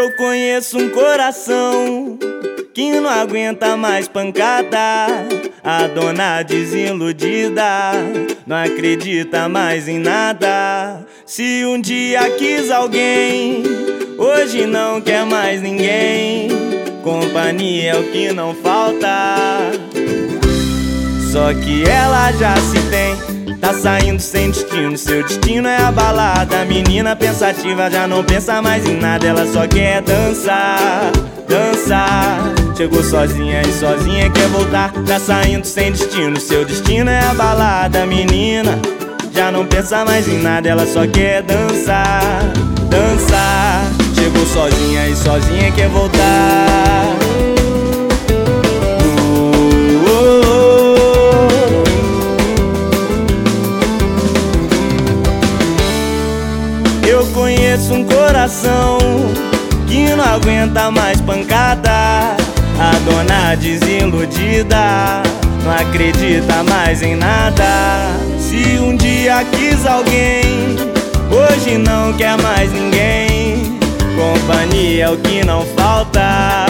Eu conheço um coração que não aguenta mais pancada. A dona desiludida não acredita mais em nada. Se um dia quis alguém, hoje não quer mais ninguém. Companhia é o que não falta, só que ela já se tem. Tá saindo sem destino, seu destino é a balada. Menina pensativa já não pensa mais em nada, ela só quer dançar, dançar. Chegou sozinha e sozinha quer voltar. Tá saindo sem destino, seu destino é a balada. Menina já não pensa mais em nada, ela só quer dançar, dançar. Chegou sozinha e sozinha quer voltar. Eu conheço um coração que não aguenta mais pancada. A dona desiludida não acredita mais em nada. Se um dia quis alguém, hoje não quer mais ninguém. Companhia é o que não falta,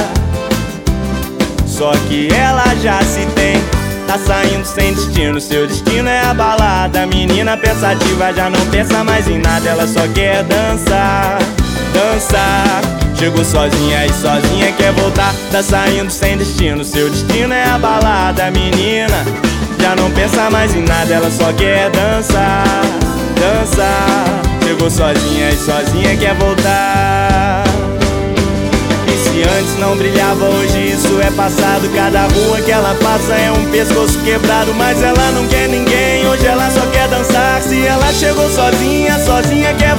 só que ela já se tem. Tá saindo sem destino, seu destino é a balada. Menina pensativa já não pensa mais em nada, ela só quer dançar, dançar. Chegou sozinha e sozinha quer voltar. Tá saindo sem destino, seu destino é a balada. Menina já não pensa mais em nada, ela só quer dançar, dançar. Chegou sozinha e sozinha quer voltar. E se antes não brilhava, hoje isso é passado. Cada rua que ela passa é um pescoço quebrado. Mas ela não quer ninguém, hoje ela só quer dançar. Se ela chegou sozinha, sozinha quer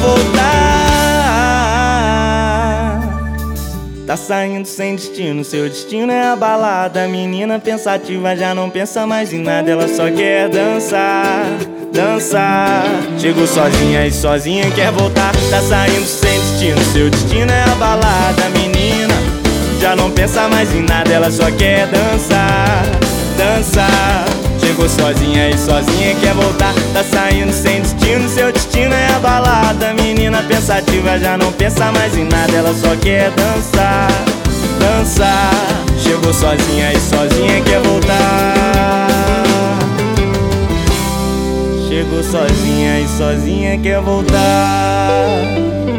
voltar. Tá saindo sem destino, seu destino é a balada. Menina pensativa já não pensa mais em nada, ela só quer dançar, dançar. Chegou sozinha e sozinha quer voltar. Tá saindo sem destino, seu destino é a balada. Menina já não pensa mais em nada, ela só quer dançar, dançar. Chegou sozinha e sozinha quer voltar. Tá saindo sem destino, seu destino é a balada. Menina pensativa já não pensa mais em nada, ela só quer dançar, dançar. Chegou sozinha e sozinha quer voltar. Chegou sozinha e sozinha quer voltar.